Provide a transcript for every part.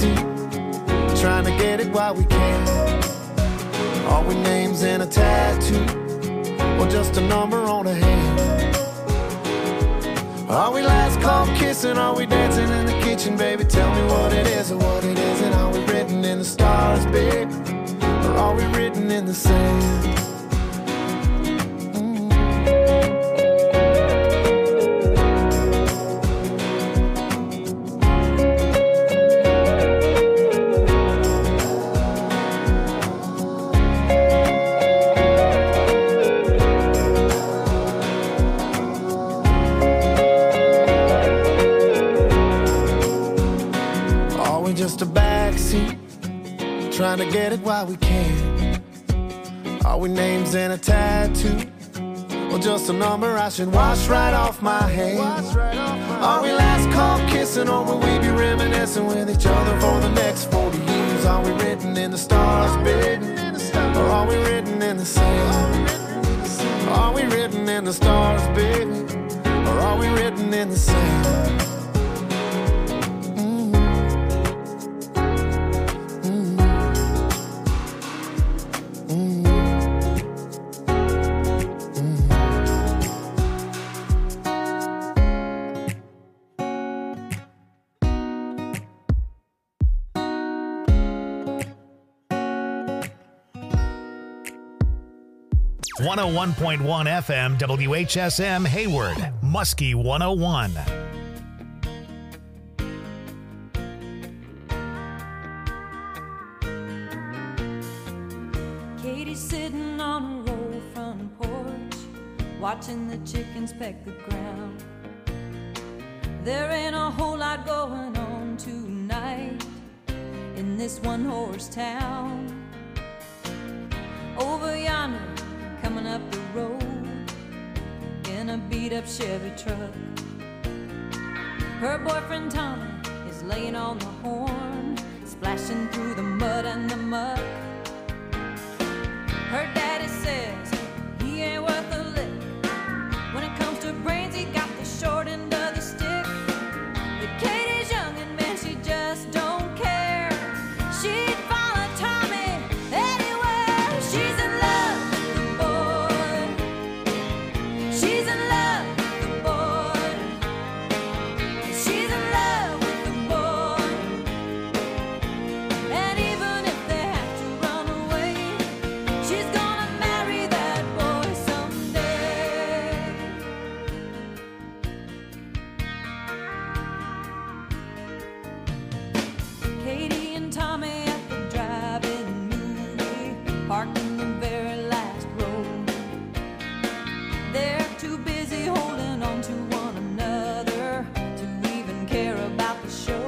backseat, trying to get it while we can. Are we names in a tattoo, or just a number on a hand? Are we last call kissing? Are we dancing in the kitchen, baby? Tell me what it is or what it isn't. Are we written in the stars, babe? Or are we written in the sand? Just a backseat, trying to get it while we can. Are we names in a tattoo, or just a number I should wash right off my hand? Are we last call kissing, or will we be reminiscing with each other for the next 40 years? Are we written in the stars, baby, or are we written in the sand? Are we written in the stars, baby, or are we written in the sand? .1 FM WHSM Hayward, Muskie 101. Katie's sitting on a roll front porch, watching the chickens peck the ground. There ain't a whole lot going on tonight in this one-horse town. Over yonder, coming up the road in a beat-up Chevy truck, her boyfriend Tommy is laying on the horn, splashing through the mud and the muck. Her daddy says he ain't worth a lick. When it comes to brains, he got the short end of the stick. But Katie's young and man, she just don't care. She'd follow Tommy anywhere. She's in love with the boy. She's in love with the boy. She's in love with the boy. And even if they have to run away, she's gonna marry that boy someday. Katie and Tommy at the drive-in movie, parked in the very last row. They're too busy holding on to one another to even care about the show.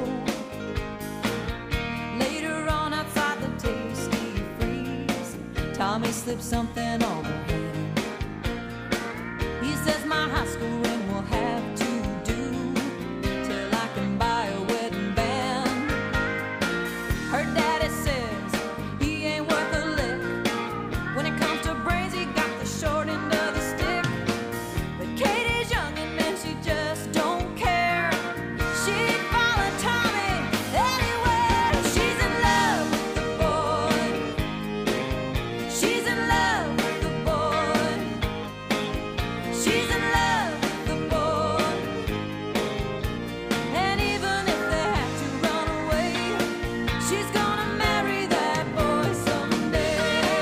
Later on outside the Tasty Freeze, Tommy slips something on her hand. He says my high school ring will have to do till I can buy a wedding band. Her daddy says he ain't worth a lick. When it comes to brains, he got the short end of the stick. But Katie's young and man, she just don't care. She'd follow Tommy anywhere. She's in love with the boy. She's in love with the boy. She's in love with the boy. And even if they have to run away, she's gonna marry that boy someday.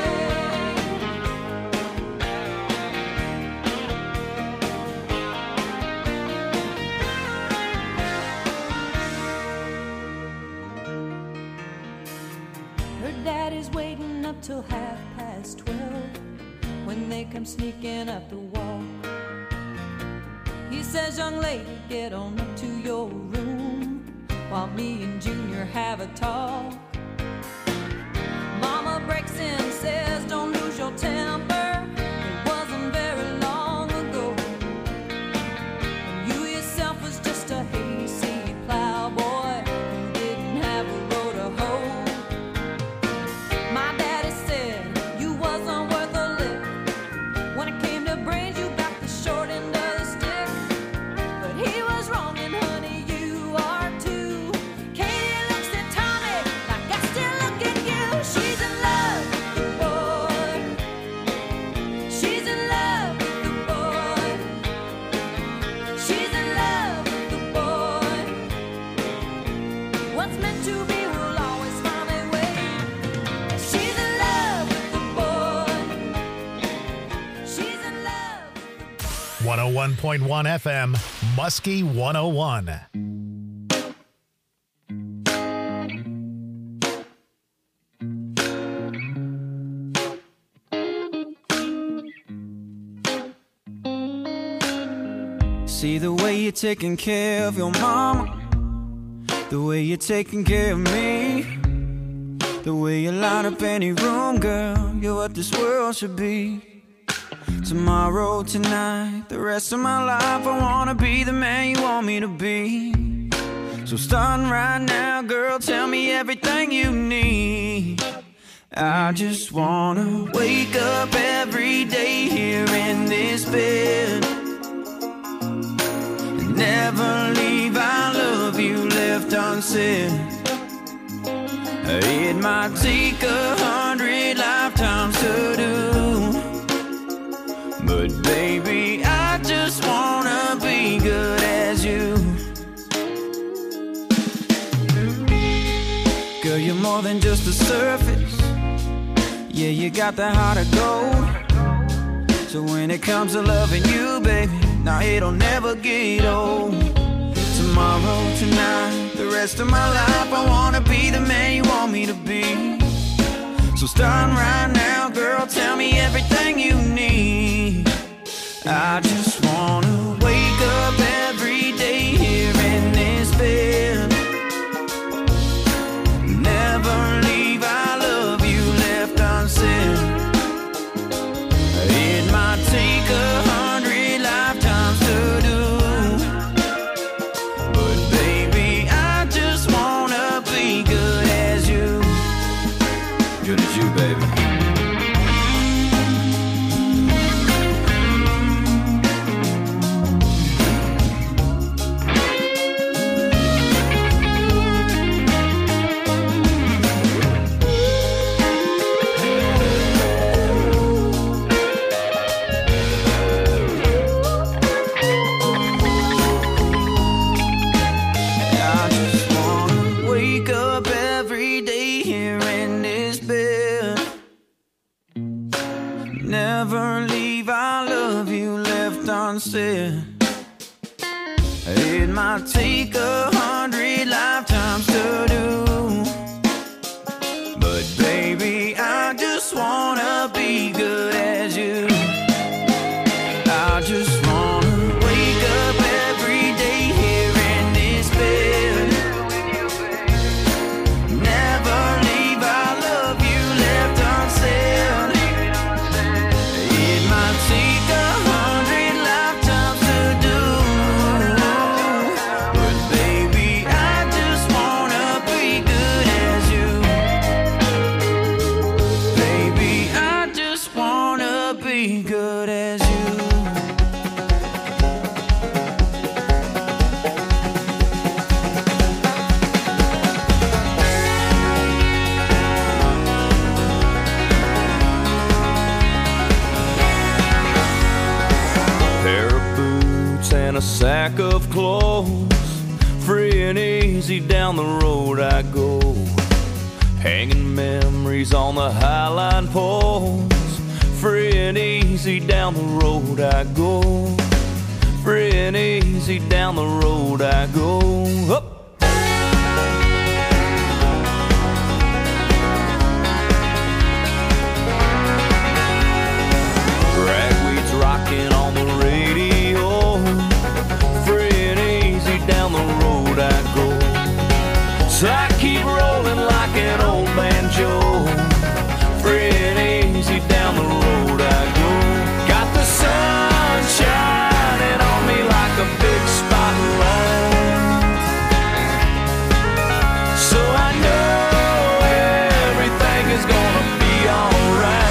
Her daddy's waiting up till 12:30 when they come sneaking up the walk. He says, young lady, get on up to your room while me and Junior have a talk. Mama breaks in, says, don't lose your temper. It wasn't very long ago when you yourself was just a hayseed plowboy who didn't have a row to hoe. My daddy said you wasn't worth a lick. When it came to brains, you got the short end of the stick. But he was wrong, and honey, you are too. Katie looks at Tommy What's meant to be will always find a way. She's in love with the boy. She's in love with the boy. 101.1 FM, Muskie 101. See the way you're taking care of your mama, the way you're taking care of me, the way you light up any room, girl, you're what this world should be. Tomorrow, tonight, the rest of my life, I wanna be the man you want me to be. So starting right now, girl, tell me everything you need. I just wanna wake up every day here in this bed, never leave our love you left unsaid. It might take 100 lifetimes to do, but baby, I just wanna be good as you. Girl, you're more than just the surface. Yeah, you got the heart of gold. So when it comes to loving you, baby, now it'll never get old. Tomorrow, tonight, the rest of my life, I wanna be the man you want me to be. So starting right now, girl, tell me everything you need. I just wanna wake up every day here in this bed, never leave our love you left unsaid. It might take 100 lifetimes to do, but baby, I just wanna be good as you. Good as you, baby. Never leave our love you left unsaid. It might take 100 lifetimes to do, but baby, I just wanna be good as you. I just wanna wake up every day here in this bed, never leave our love you left unsaid. Take 100 lifetimes to do, but baby, I just wanna be good as you. Baby, I just wanna be good as you. And a sack of clothes, free and easy down the road I go, hanging memories on the highline poles. Free and easy down the road I go, free and easy down the road I go. Up. Ragweed's rocking on the radio, down the road I go. So I keep rolling like an old banjo, free and easy down the road I go. Got the sun shining on me like a big spotlight, so I know everything is gonna be alright.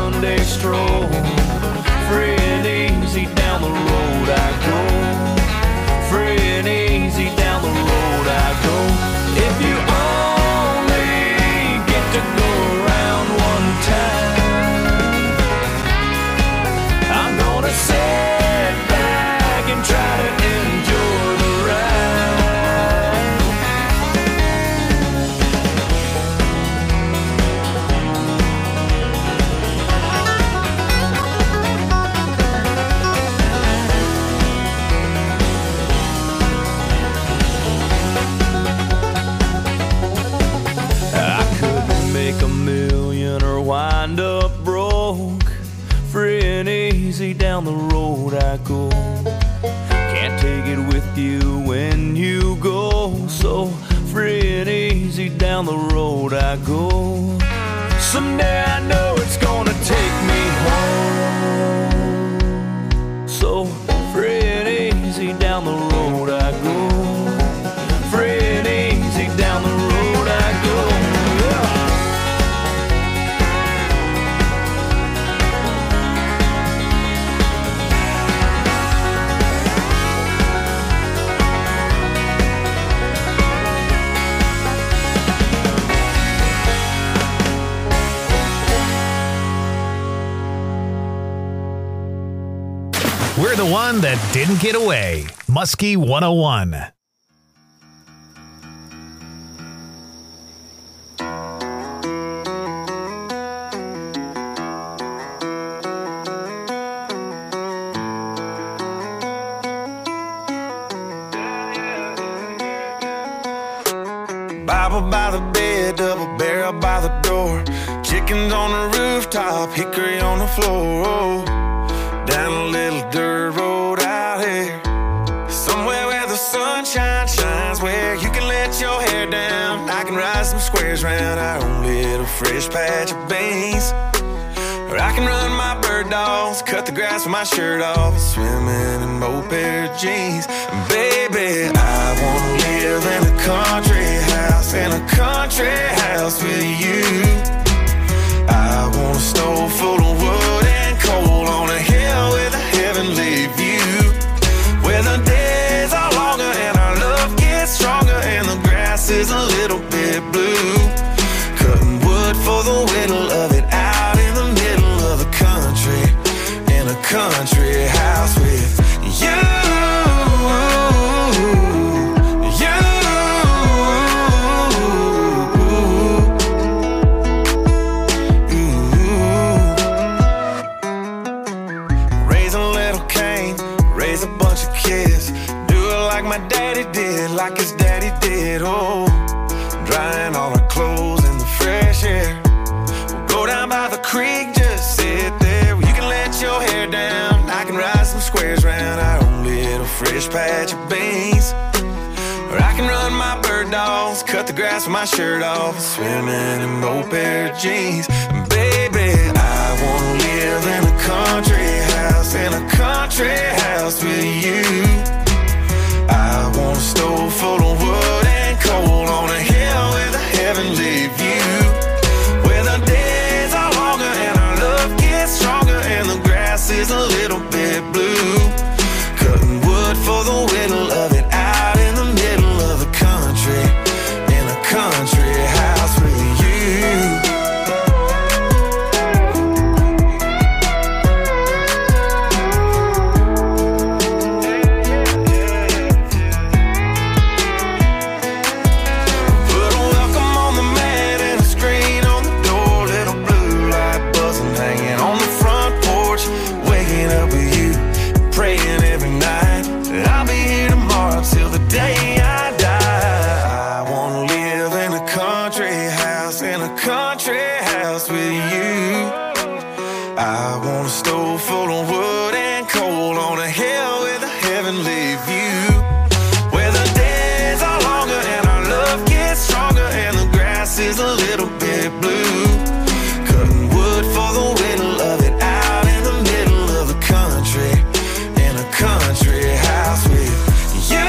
Sunday stroll. Free and easy down the road I go. Free and easy down the road I go. If you only get to go around one time, I'm gonna sit back and try to enjoy the ride. I couldn't make a million or wind up broke. Free and easy down the road I go. Can't take it with you when you go. So free and easy down the road I go. Someday I know it's gonna take me home. So free and easy down the road I go. Free and easy down the road I go. We're the one that didn't get away. Muskie 101. Bible by the bed, double barrel by the door. Chickens on the rooftop, hickory on the floor. Down a little dirt road out here, somewhere where the sunshine shines, where you can let your hair down. I can ride some squares round our own little fresh patch of beans. Or I can run my bird dogs, cut the grass with my shirt off, swimming in both pair of jeans. And baby, I wanna live in a country house, in a country house with you. I want a stove full of wood and coal on a hill with a heavenly view, where the days are longer and our love gets stronger and the grass is a little bit blue. Cutting wood for the whittle of it out in the middle of the country, in a country house with you. My daddy did, like his daddy did, oh. Drying all our clothes in the fresh air. We'll go down by the creek, just sit there. You can let your hair down, I can ride some squares round our own little fresh patch of beans. Or I can run my bird dogs, cut the grass with my shirt off, swimming in both pair of jeans. And baby, I wanna live in a country house, in a country house with you. I want a stove full of wood and coal on a hill with a heavenly view, where the days are longer and our love gets stronger and the grass is a little bit blue. Cutting wood for the whittle of it out in the middle of the country, in a country house with you. Is a little bit blue, cutting wood for the whittle of it out in the middle of the country, in a country house with you.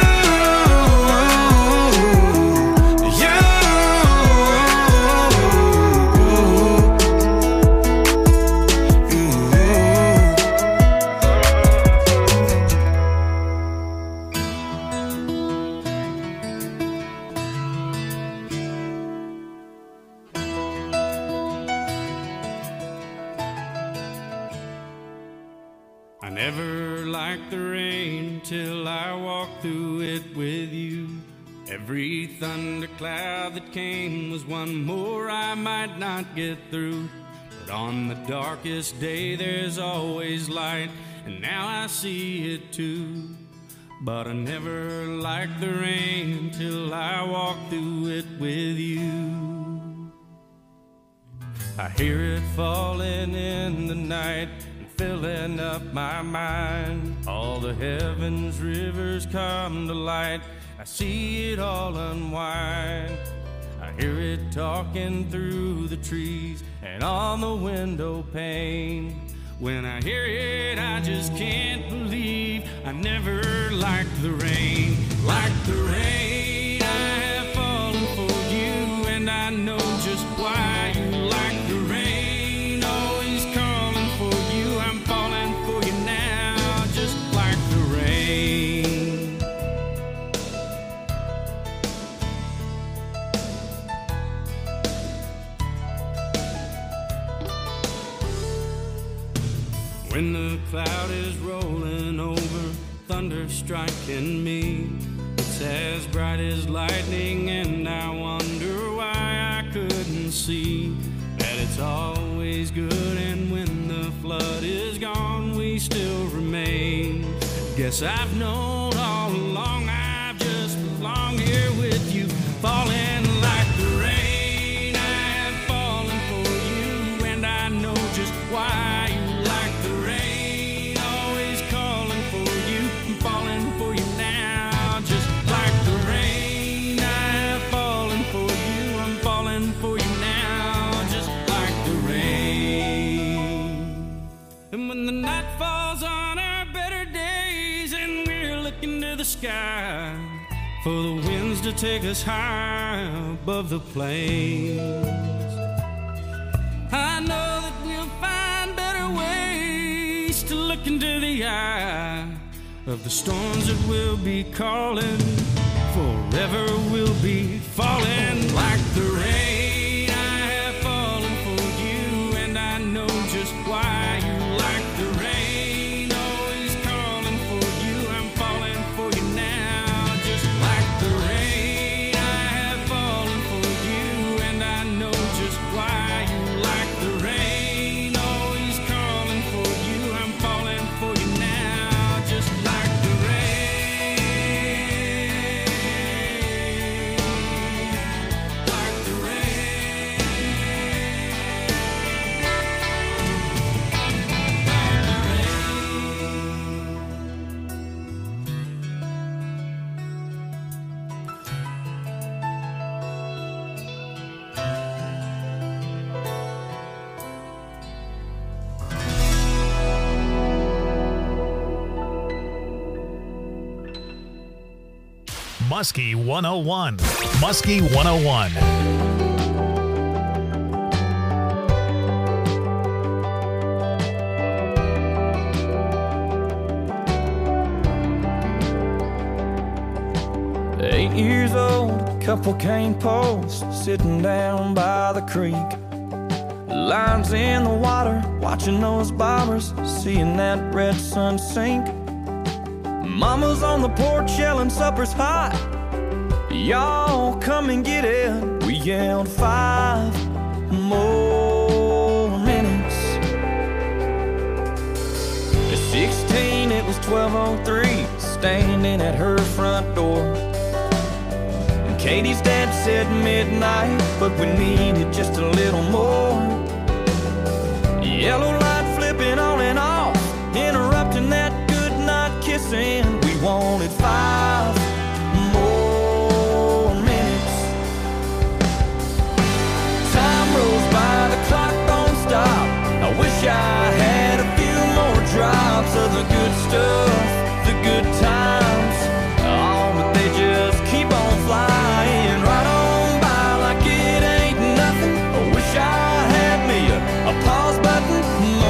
I never liked the rain till I walked through it with you. Every thundercloud that came was one more I might not get through. But on the darkest day there's always light, and now I see it too. But I never liked the rain till I walked through it with you. I hear it falling in the night, filling up my mind. All the heavens rivers come to light, I see it all unwind. I hear it talking through the trees and on the window pane. When I hear it, I just can't believe I never liked the rain. Like the rain, I have fallen for you, and I know just why you like the rain. Always calling for you, I'm falling for you now, just like the rain. When the cloud is rolling over, thunder striking me, it's as bright as lightning, and I wonder why I couldn't see that it's always good, and when the flood is gone, we still remain. Guess I've known all along I've just belonged here with you, falling like the rain. I have fallen for you, and I know just why you like the rain. Always calling for you, I'm falling for you now, just like the rain. I have fallen for you, I'm falling for you now, just like the rain. And when the night falls on our better days and we're looking to the sky for the winds to take us high above the plains, I know that we'll find better ways to look into the eye of the storms that will be calling. Forever we'll be falling like the rain. I have fallen for you, and I know just why you like the rain. Always calling for you, I'm falling for you now, just like the rain. I have fallen for you, and I know just why you like the rain. Always calling for you, I'm falling for you now, just like the rain. Like the rain. Muskie 101. Muskie 101. 8 years old, a couple cane posts sitting down by the creek. Lines in the water, watching those bobbers, seeing that red sun sink. Mama's on the porch yelling supper's hot, y'all come and get it. We yelled 5 more minutes. At 16 it was 12:03, standing at her front door. And Katie's dad said midnight, but we needed just a little more. Yellow light flipping on and off, interrupting that good night kissing. We wanted 5 more minutes. Time rolls by, the clock don't stop. I wish I had a few more drops of the good stuff, the good times. Oh, but they just keep on flying right on by like it ain't nothing. I wish I had me a pause button.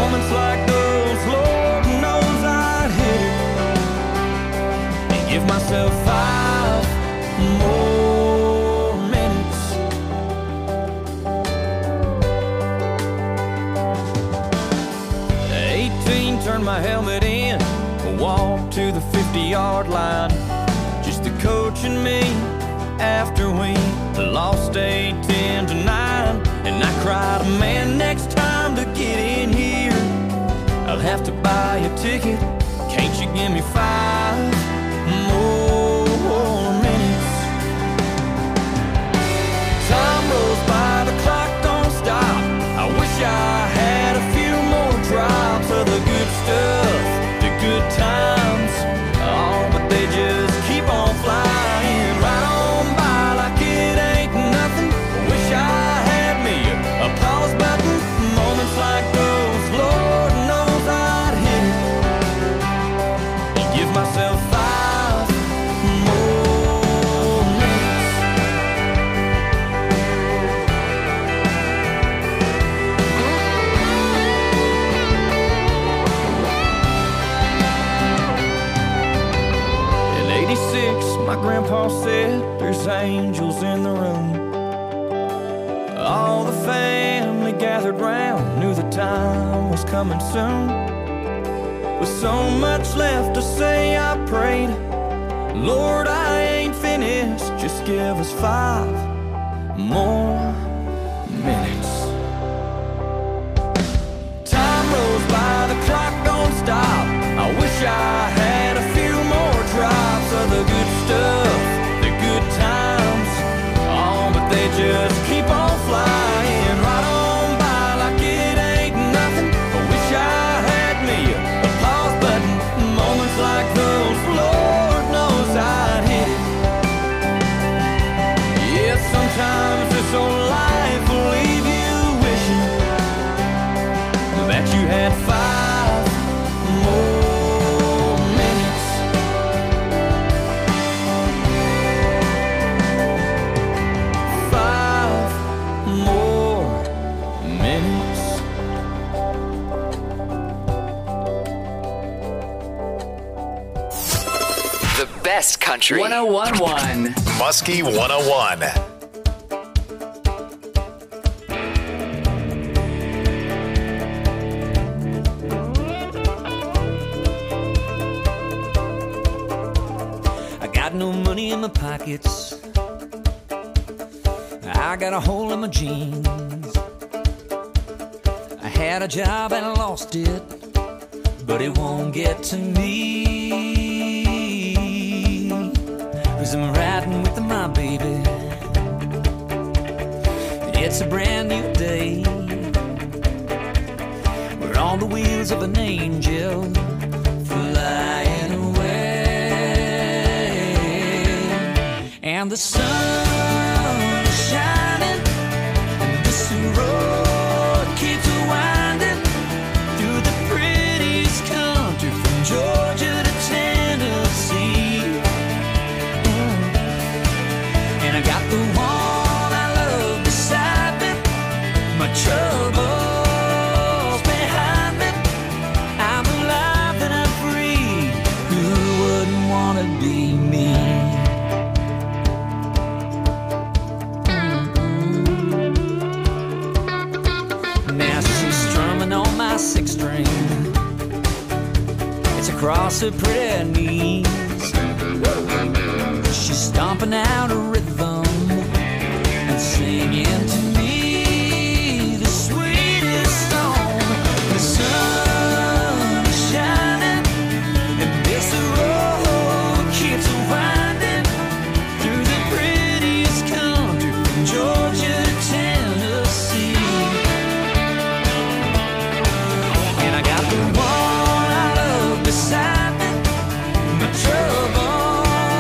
to the 50-yard line. Just the coach and me after we lost 8-10-9. And I cried, man, next time to get in here I'll have to buy a ticket. Can't you give me 5 more minutes? Time rolls by, the clock don't stop. I wish I had a few more drops of the good stuff, the good times. Oh, but they just keep on flying right on by like it ain't nothing. Wish I had me a pause button. Moments like those, Lord knows I'd hit it and give myself 5 more minutes. In '86, my grandpa said there's angels in the room. All the family gathered round, knew the time was coming soon. With so much left to say, I prayed, Lord, I ain't finished, just give us 5 more minutes. Time rolls by, the clock don't stop. I wish I had a few more drops of the good stuff, the good times. Oh, but they just keep on flying right on by like it ain't nothing. I wish I had me a pause button. Moments like those, Lord knows I'd hit it. Yeah, sometimes this old life will leave you wishing that you had 5 more minutes. 5 more minutes. The best country. 101.1. Muskie 101. I got no money in my pockets. I got a hole in my jeans. I had a job and I lost it, but it won't get to me. 'Cause I'm riding with my baby. It's a brand new day. We're on the wheels of an angel flying away. And the sun is shining, and this road keeps winding through the prettiest country from Georgia to Tennessee. And I got the one I love beside me, my troubles behind me. I'm alive and I'm free. Who wouldn't want to be me? Now she's strumming on my 6-string. It's across her pretty knees. She's stomping out a rhythm and singing to me the sweetest song. The sun is shining, and this road keeps winding through the prettiest country from Georgia to Tennessee. And I got the one I love beside me, my trouble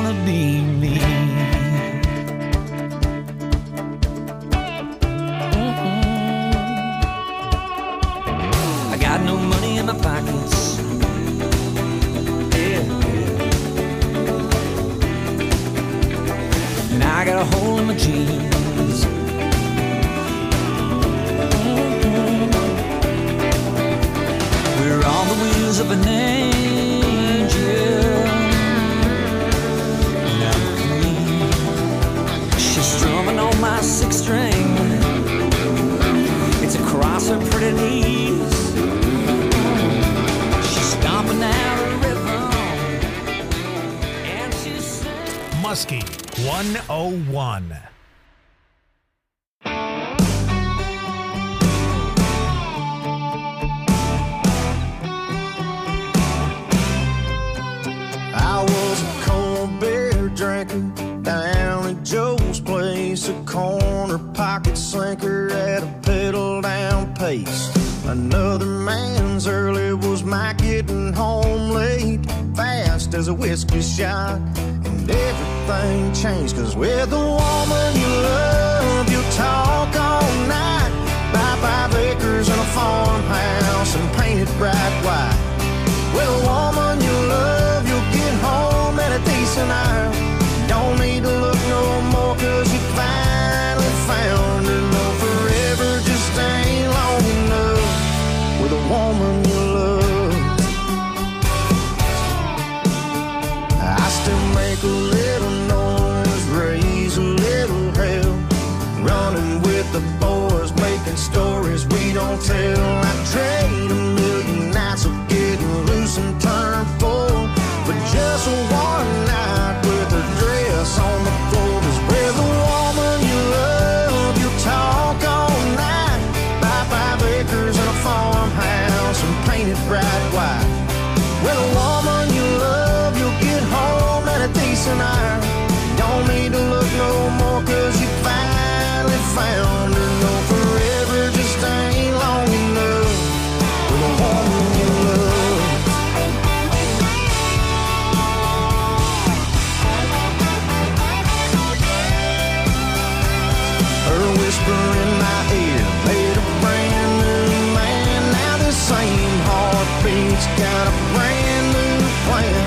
wanna be me. I got no money in my pockets. Yeah. And I got a hole in my jeans. We're on the wheels of an angel. Now clean. She's strumming on my sixth string. It's across her pretty knees. She's stomping out a rhythm. And she's singing. Muskie 101. I was a cold beer drinker down at Joe's place, a corner pocket slinker at a pedal down pace. Another man's early was my getting home late, fast as a whiskey shot, and everything changed. Cause with the woman you love, you talk all night, buy 5 acres and a farmhouse and paint it bright white. With a woman you love, you'll get home at a decent hour. Don't need to look no more, cause you finally found her. No, forever just ain't long enough with a woman you love. I still make a little noise, raise a little hell, running with the boys, making stories we don't tell. I trade a million nights of getting loose and turn full, but just one night with a dress on the floor. Cause with a woman you love, you talk all night, buy 5 acres and a farmhouse and paint it bright white. With a woman you love, you'll get home at a decent hour. Don't need to look no more, cause you finally found her. No, forever just ain't long enough with a woman you love. Her whisper in my ear made a brand new man. Now the same heartbeat's got a brand new plan.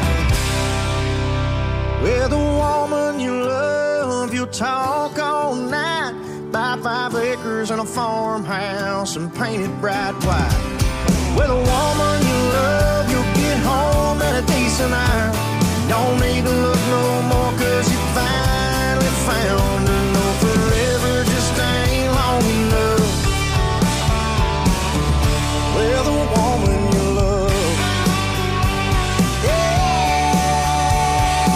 With a woman you love, you talk all night, buy 5 acres and a farmhouse and paint it bright white. With a woman you love, you'll get home at a decent hour. Don't need to look no more, cause you finally found her. No, forever just ain't long enough with a woman you love. Yeah,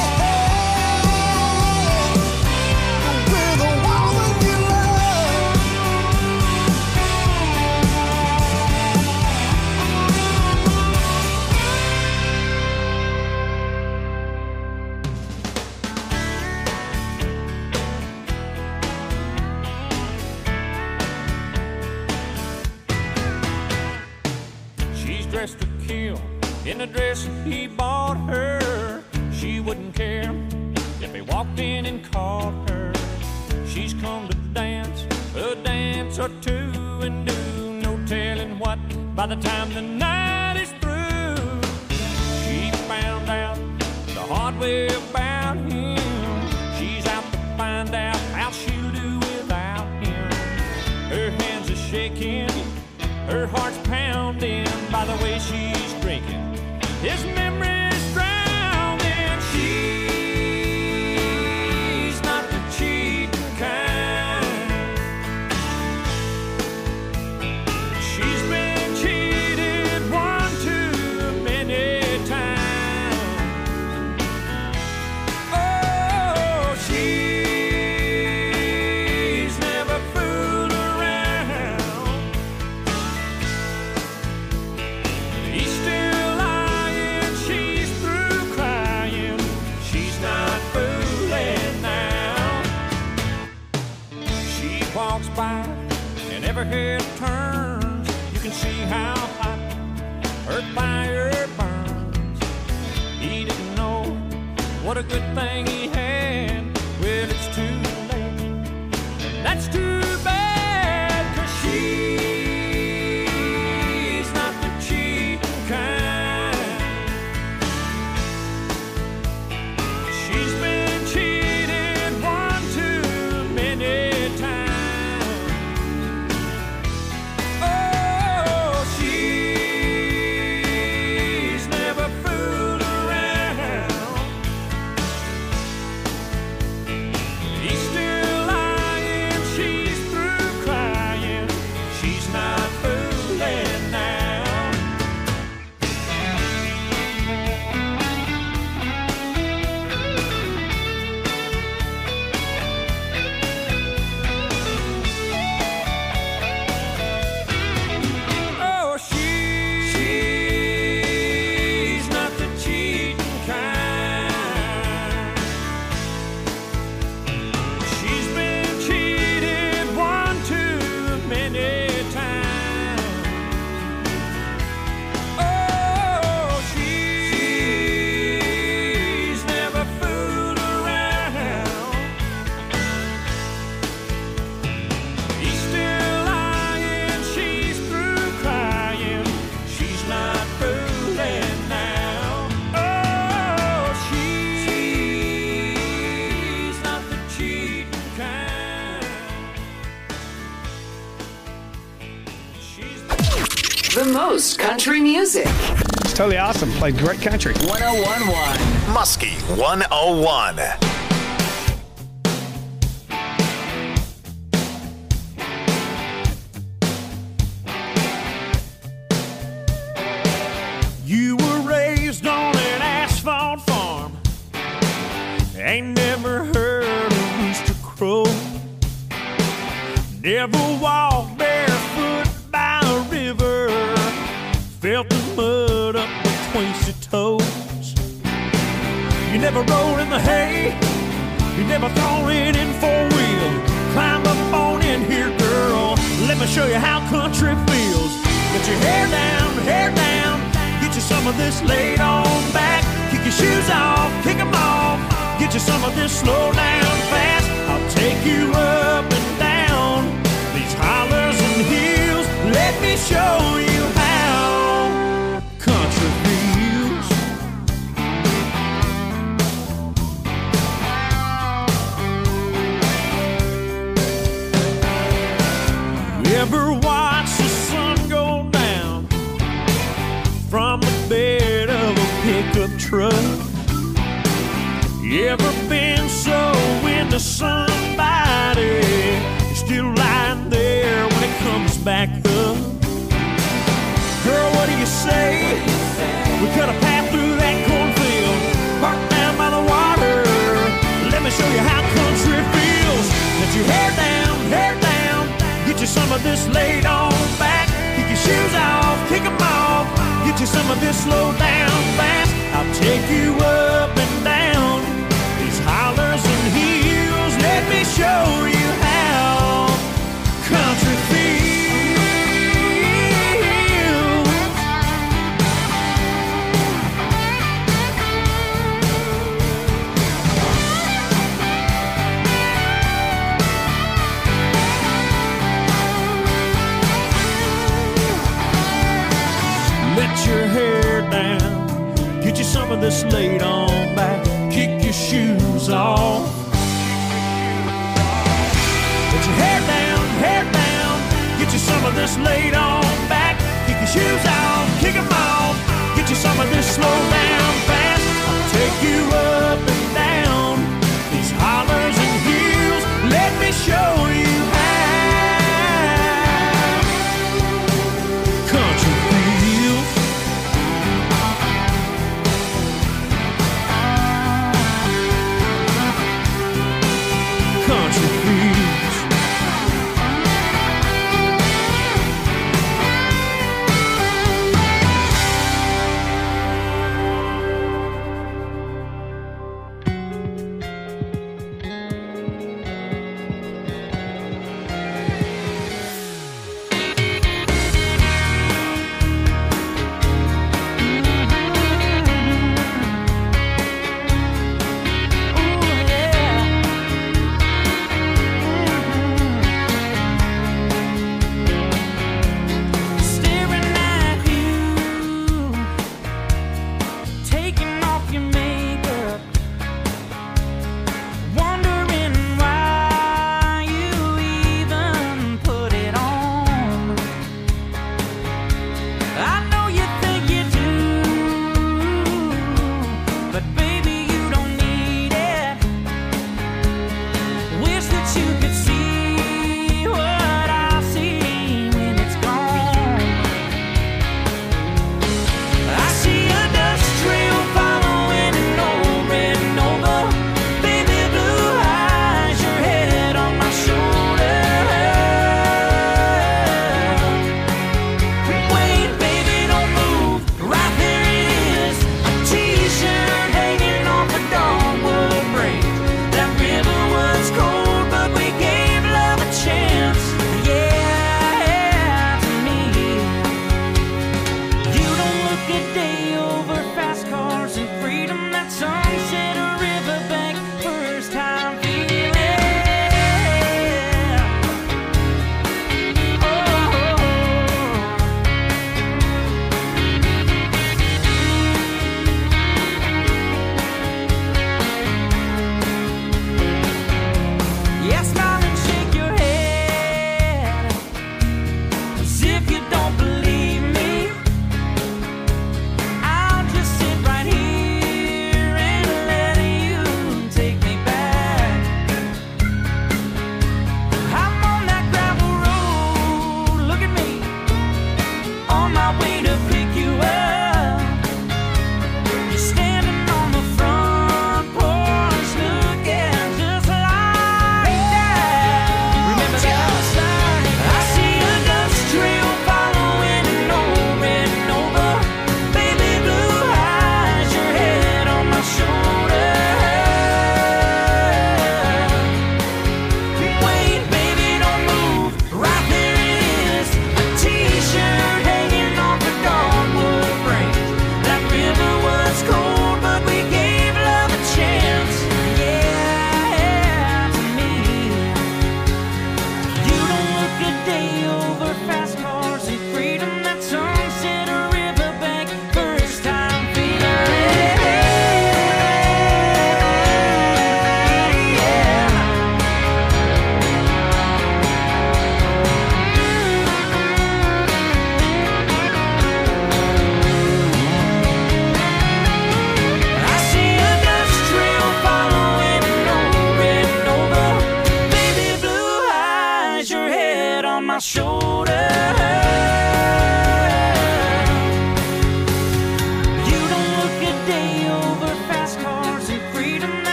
with a woman you love. She's dressed to kill in a dress he bought her. She wouldn't care if he walked in and caught her. She's come to dance a dance or two and do no telling what by the time the night is through. She found out the hard way about him. She's out to find out how she'll do without him. Her hands are shaking, her heart's pounding by the way she's drinking. His memory's drowning. She's not the cheating kind. She's been cheated one too many times. Oh, she's never fooled around. He's still lying, she's through crying. She's not fooling now. She walks by and every head turns. You can see how hot her fire burns. He didn't know what a good thing he had. Well, it's too late. That's too bad, 'cause she's not the cheating kind. She's been cheated one too many times. Oh, she's never fooled around. He's still lying, she's through crying. She's not fooling now. Oh, she's not the cheating kind. She's been cheated one too many times. Oh, she's never fooled around. He's still lying, she's through crying. She's not fooling now. Oh, she's not the cheating kind. She's The most country music. It's totally awesome. Played great country. 1011. Muskie 101. You were raised on an asphalt farm. Ain't never heard a rooster crow. Never walked barefoot by a river. Felt the mud up between your toes. You never rolled in the hay. You never thrown it in four-wheel. Climb up on in here, girl. Let me show you how country feels. Get your hair down. Get you some of this laid on back. Kick your shoes off, kick 'em off. Get you some of this slow down fast. I'll take you up and down these hollers and hills. Let me show you how country feels. You ever watch the sun go down from the bed of a pickup truck? You ever been so into somebody you're still lying there when it comes back up? Girl, what do you say? We cut a path through that cornfield, parked down by the water. Let me show you how country feels. Let your hair down. Get you some of this laid on back. Kick your shoes off, kick 'em off. Get you some of this slow down fast. I'll take you up and down these hollers and hills. Let me show you how country feels. Let your hair down. Get you some of this laid on back. Kick your shoes off. Let your hair down. Get you some of this laid on back. Kick your shoes off, kick 'em off. Get you some of this slow down fast. I'll take you up and down these hollers and hills. Let me show you how country feels. Country feels.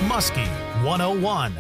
Muskie 101.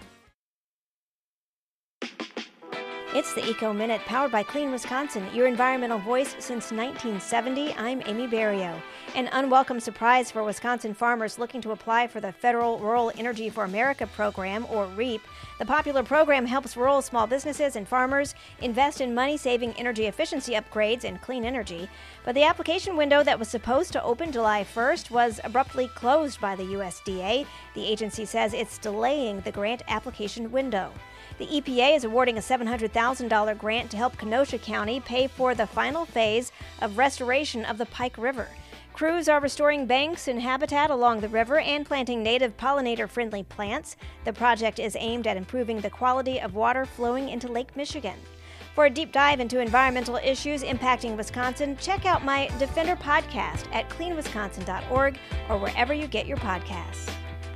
It's the Eco Minute, powered by Clean Wisconsin, your environmental voice since 1970. I'm Amy Barrio. An unwelcome surprise for Wisconsin farmers looking to apply for the Federal Rural Energy for America program, or REAP. The popular program helps rural small businesses and farmers invest in money-saving energy efficiency upgrades and clean energy. But the application window that was supposed to open July 1st was abruptly closed by the USDA. The agency says it's delaying the grant application window. The EPA is awarding a $700,000 grant to help Kenosha County pay for the final phase of restoration of the Pike River. Crews are restoring banks and habitat along the river and planting native pollinator-friendly plants. The project is aimed at improving the quality of water flowing into Lake Michigan. For a deep dive into environmental issues impacting Wisconsin, check out my Defender podcast at cleanwisconsin.org or wherever you get your podcasts.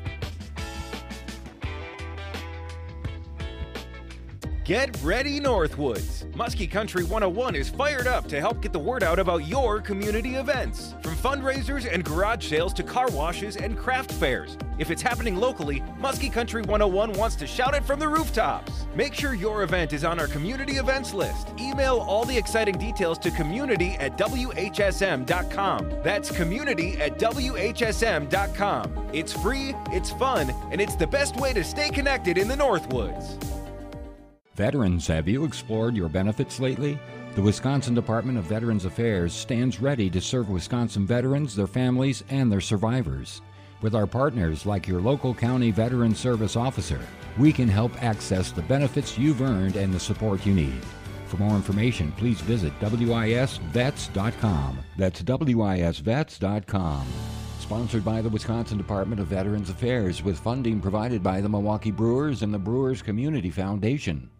Get ready, Northwoods! Muskie Country 101 is fired up to help get the word out about your community events. From fundraisers and garage sales to car washes and craft fairs. If it's happening locally, Muskie Country 101 wants to shout it from the rooftops. Make sure your event is on our community events list. Email all the exciting details to community@whsm.com. That's community@whsm.com. It's free, it's fun, and it's the best way to stay connected in the Northwoods. Veterans, have you explored your benefits lately? The Wisconsin Department of Veterans Affairs stands ready to serve Wisconsin veterans, their families, and their survivors. With our partners like your local county veteran service officer, we can help access the benefits you've earned and the support you need. For more information, please visit wisvets.com. That's wisvets.com. Sponsored by the Wisconsin Department of Veterans Affairs, with funding provided by the Milwaukee Brewers and the Brewers Community Foundation.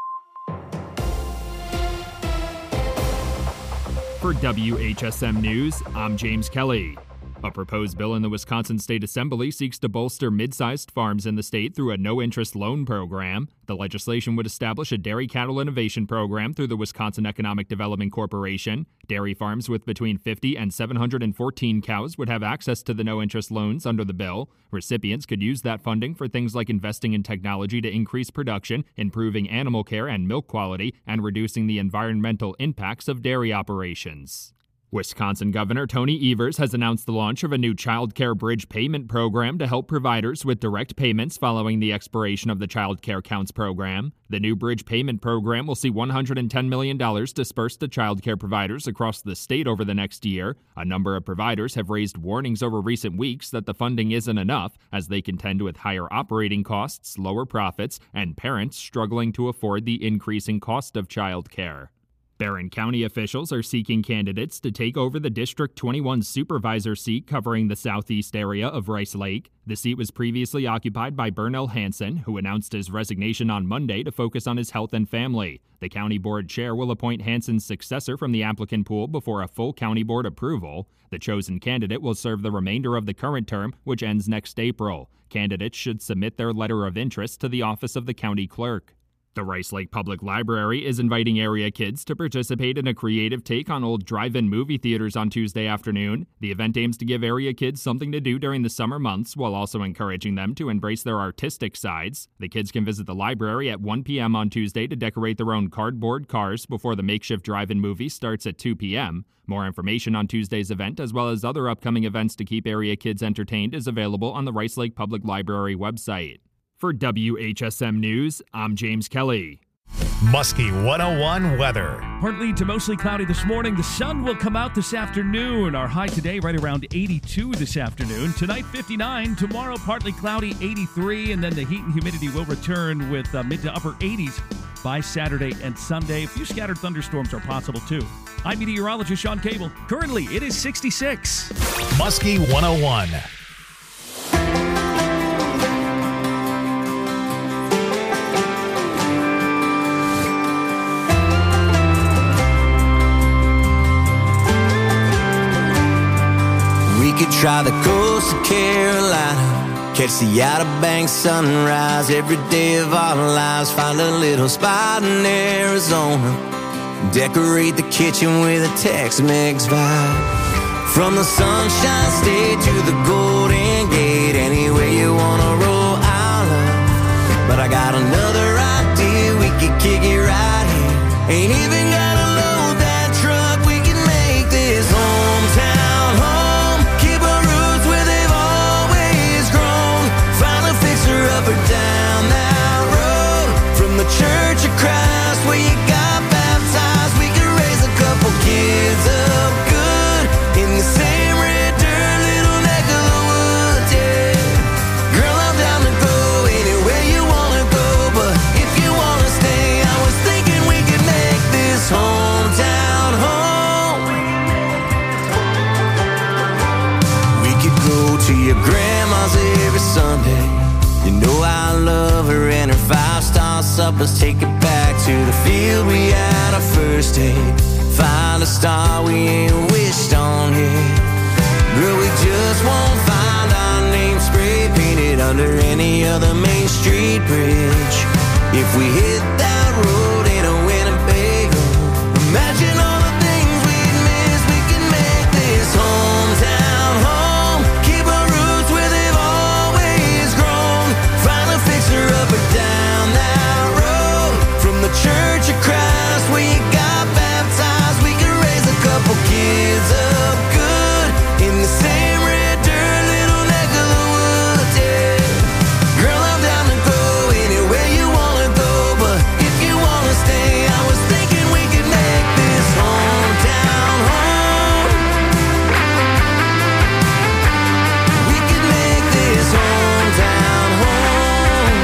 For WHSM News, I'm James Kelly. A proposed bill in the Wisconsin State Assembly seeks to bolster mid-sized farms in the state through a no-interest loan program. The legislation would establish a dairy cattle innovation program through the Wisconsin Economic Development Corporation. Dairy farms with between 50 and 714 cows would have access to the no-interest loans under the bill. Recipients could use that funding for things like investing in technology to increase production, improving animal care and milk quality, and reducing the environmental impacts of dairy operations. Wisconsin Governor Tony Evers has announced the launch of a new child care bridge payment program to help providers with direct payments following the expiration of the Child Care Counts program. The new bridge payment program will see $110 million dispersed to child care providers across the state over the next year. A number of providers have raised warnings over recent weeks that the funding isn't enough, as they contend with higher operating costs, lower profits, and parents struggling to afford the increasing cost of child care. Barron County officials are seeking candidates to take over the District 21 supervisor seat covering the southeast area of Rice Lake. The seat was previously occupied by Bernell Hansen, who announced his resignation on Monday to focus on his health and family. The county board chair will appoint Hansen's successor from the applicant pool before a full county board approval. The chosen candidate will serve the remainder of the current term, which ends next April. Candidates should submit their letter of interest to the office of the county clerk. The Rice Lake Public Library is inviting area kids to participate in a creative take on old drive-in movie theaters on Tuesday afternoon. The event aims to give area kids something to do during the summer months while also encouraging them to embrace their artistic sides. The kids can visit the library at 1 p.m. on Tuesday to decorate their own cardboard cars before the makeshift drive-in movie starts at 2 p.m. More information on Tuesday's event, as well as other upcoming events to keep area kids entertained, is available on the Rice Lake Public Library website. For WHSM News, I'm James Kelly. Muskie 101 weather. Partly to mostly cloudy this morning. The sun will come out this afternoon. Our high today right around 82 this afternoon. Tonight 59. Tomorrow partly cloudy 83. And then the heat and humidity will return with mid to upper 80s by Saturday and Sunday. A few scattered thunderstorms are possible too. I'm meteorologist Sean Cable. Currently it is 66. Muskie 101. We could try the coast of Carolina, catch the Outer Banks sunrise every day of our lives. Find a little spot in Arizona, decorate the kitchen with a Tex-Mex vibe. From the Sunshine State to the Golden Gate, anywhere you wanna roll up, let's take it back to the field we had our first date. Find a star we ain't wished on yet. Girl, we just won't find our name spray painted under any other Main Street bridge. If we hit that road in a Winnebago, imagine all the things we'd miss. We can make this hometown home. Keep our roots where they've always grown. Find a fixer up or down that road. From the Church of Christ where you got baptized, we can raise a couple kids up good in the same red dirt, little neck of the woods, yeah. Girl, I'm down to go anywhere you wanna go, but if you wanna stay, I was thinking we could make this hometown home. We could make this hometown home.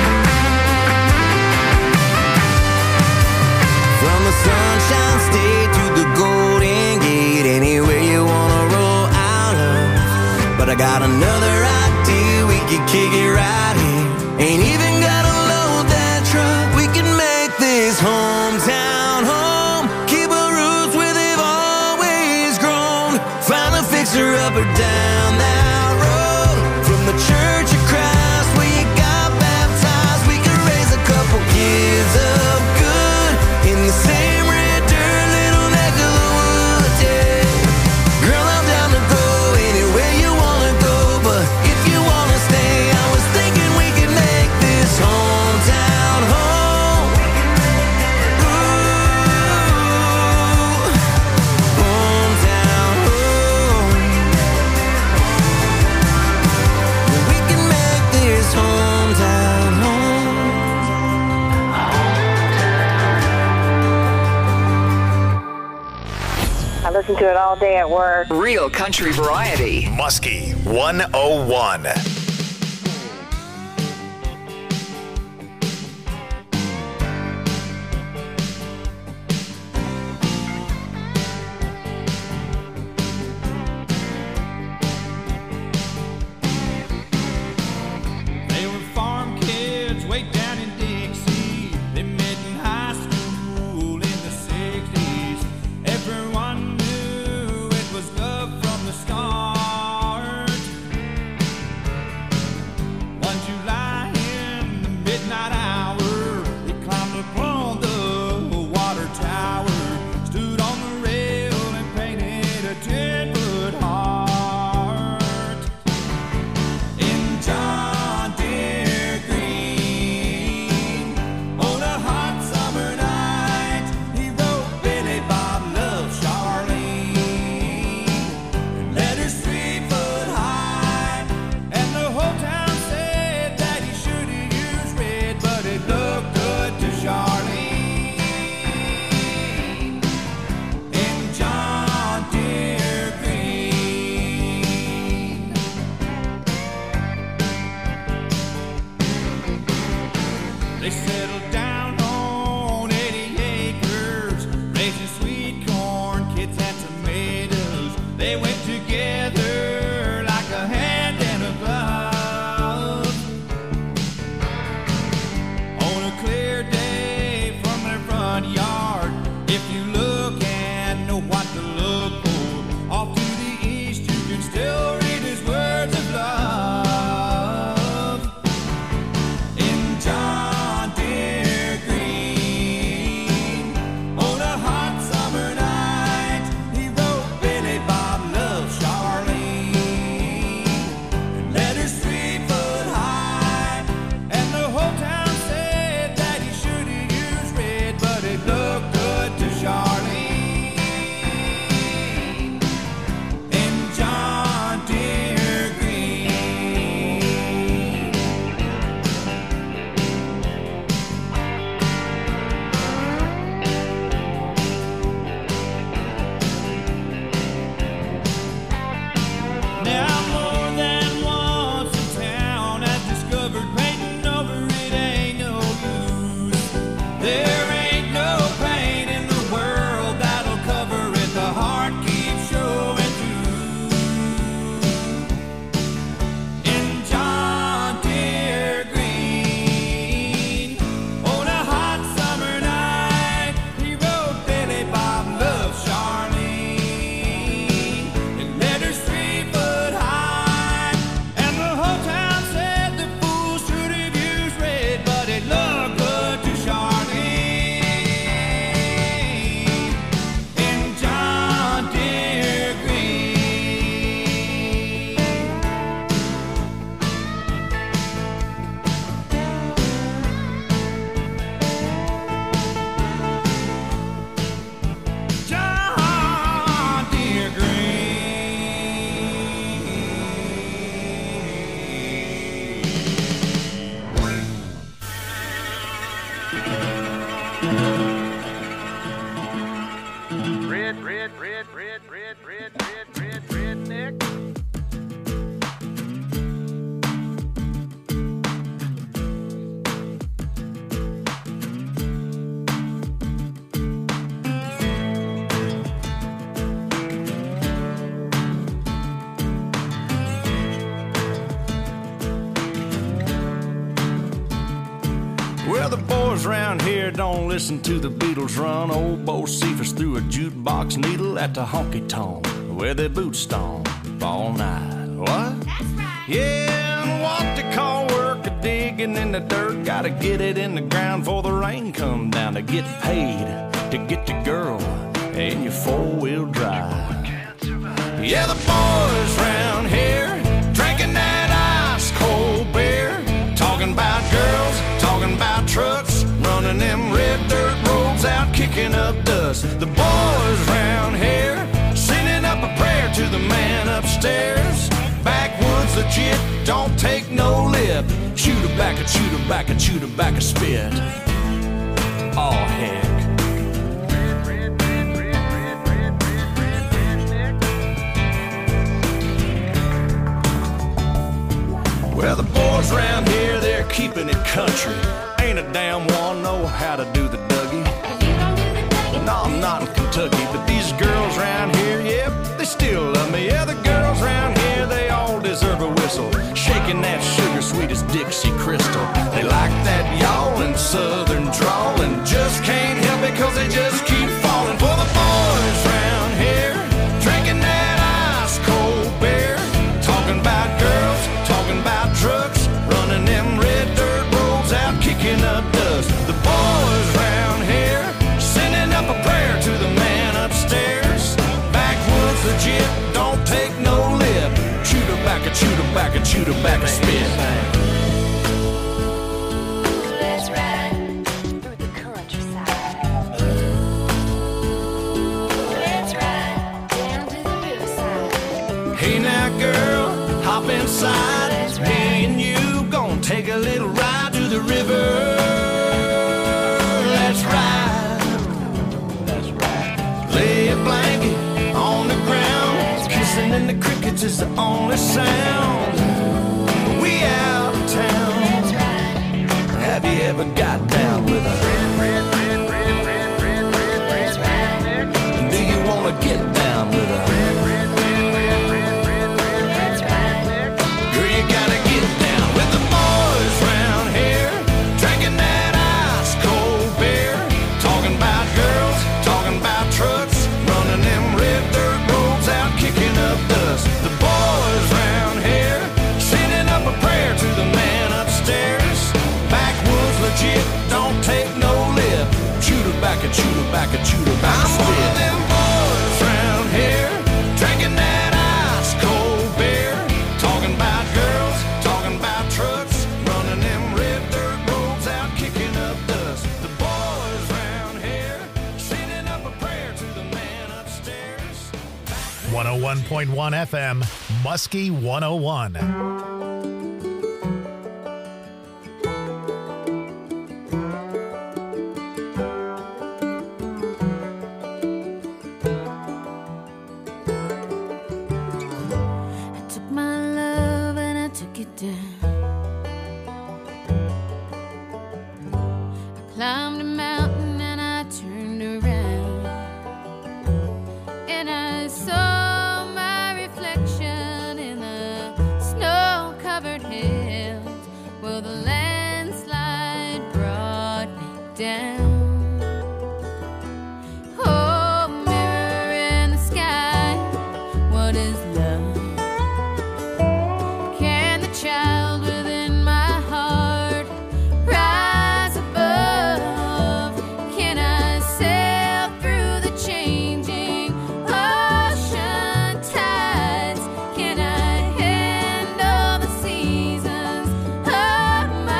From the Sunshine State to the Golden Gate, anywhere you wanna roll out of. But I got another idea, we could kick it right here. Ain't even gotta load that truck. We can make this hometown home. Keep our roots where they've always grown. Find a fixer up or down that road. From the Church of Christ where you got baptized, we can raise a couple kids up good in the same red dirt, little neck of the woods, yeah. Girl, I'm down to go anywhere you wanna go, but if you wanna stay, I was thinking we could make this hometown home. Ooh, hometown home. We can make this hometown home. I listen to it all day at work. Real country variety. Muskie 101. They were farm kids way down in Dixie. They met in high school in the 60s. Everyone knew it was love from the start. One July in the midnight hour, they climbed upon the water tower, stood on the rail and painted a 10-foot heart. In John Deere green, on a hot summer night, he wrote Billy Bob loves Charlene, and letters 3 foot high, and the whole town said that he should have used red, but it looked good to Charlene. In John Deere green. They settled down on 80 acres, raising sweet corn, kids and tomatoes. They went together like a hand and a glove. On a clear day from their front yard, if you look and know what to look for, off to the east you can still read his words of love. In John Deere Well, the boys round here don't listen to the Beatles run. Old Bo Cephas threw a jukebox needle at the honky-tonk where they boot stomp all night. What? That's right. Yeah, and what they call work a digging in the dirt. Gotta get it in the ground before the rain come down to get paid, to get the girl in your four-wheel drive. Yeah, the boys round here drinking that ice-cold beer, talking about girls, talking about trucks, running them red dirt roads out, kicking up dust. The boys round here sending up a prayer to the man upstairs. Backwoods legit, don't take no lip. Shoot her back, shoot her back, shoot her back a spit. Oh, heck. Well, the boys around here, they're keeping it country. Ain't a damn one know how to do the Dougie. No, I'm not in Kentucky, but these girls around here, yep, they still love me. Yeah, the girls around here, they all deserve a whistle. Shaking that sugar sweet as Dixie Crystal. They like that yawling southern drawl and just can't help it cause they just keep falling for the boys around here. Drinking that ice-cold beer, talking about girls, talking about trucks, running them red dirt roads out, kicking up dust. The boys round here sending up a prayer to the man upstairs. Backwoods legit, don't take no lip. Shoot her back and shoot her back and shoot her back and spit. Let's ride through the countryside. Let's ride down to the riverside. Hey now girl, hop inside. Me and you gon' take a little ride to the river. Let's ride. Let's ride. Lay a blanket on the ground. Kissing in the crickets is the only sound. We out of town. Let's ride. Have you ever got down with her? Let's ride. Do you wanna get down with her? Don't take no lip. Shoot her back and shoot her back and shoot her back. I'm one of them boys round here drinking that ice cold beer, talking about girls, talking about trucks, running them red dirt roads out, kicking up dust. The boys round here sending up a prayer to the man upstairs. 101.1 FM, Muskie 101. Climbed a mountain and I turned around and I saw my reflection in the snow-covered hills. Well, the landslide brought me down. Oh, mirror in the sky, what is love? Can the child within my heart rise above? Can I sail through the changing ocean tides? Can I handle the seasons of my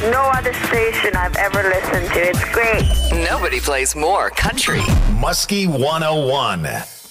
no other station I've ever listened to. It's great. Nobody plays more country. Muskie 101.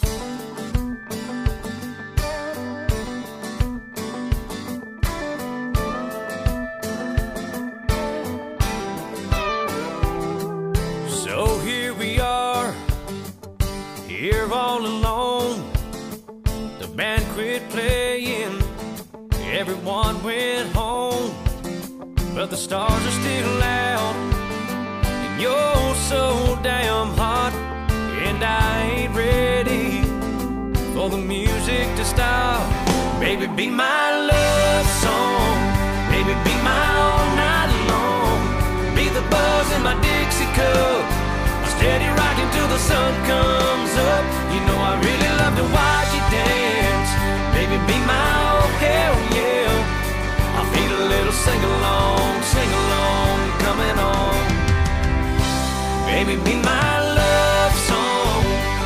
So here we are, here all alone. The band quit playing, everyone went home. But the stars are still out, and you're so damn hot. And I ain't ready for the music to stop. Baby, be my love song. Baby, be my all night long. Be the buzz in my Dixie cup, steady rocking till the sun comes up. You know I really love to watch you dance. Baby, be my oh hell yeah. I feel a little sing-along coming on. Baby, be my love song.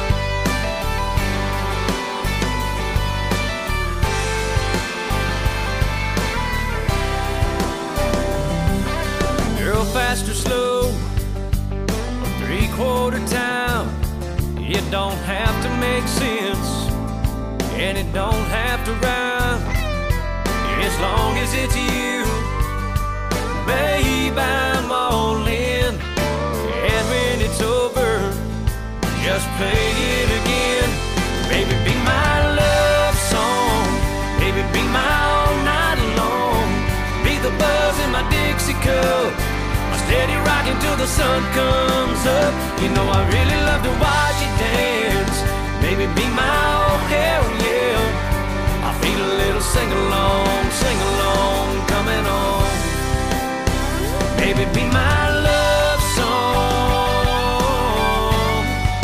Girl, fast or slow, three-quarter time. It don't have to make sense, and it don't have to rhyme. As long as it's you, babe, I'm all in. And when it's over, just play it again. Baby, be my love song. Baby, be my all night long. Be the buzz in my Dixie cup, steady rocking till the sun comes up. You know I really love to watch you dance. Baby, be my oh hell yeah. I feel a little sing-along coming on. Baby, be my love song.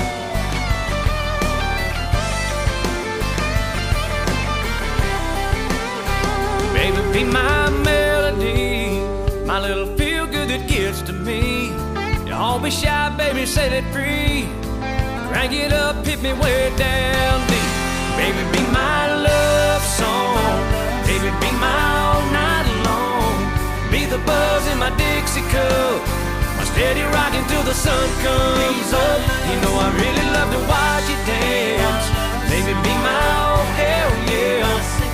Baby, be my melody, my little feel-good that gets to me. Don't be shy, baby, set it free. Crank it up, hit me way down deep. Baby, be my love song. Baby, be my all night long. Be the buzz in my Dixie cup, my steady rocking till the sun comes up. You know I really love to watch you dance.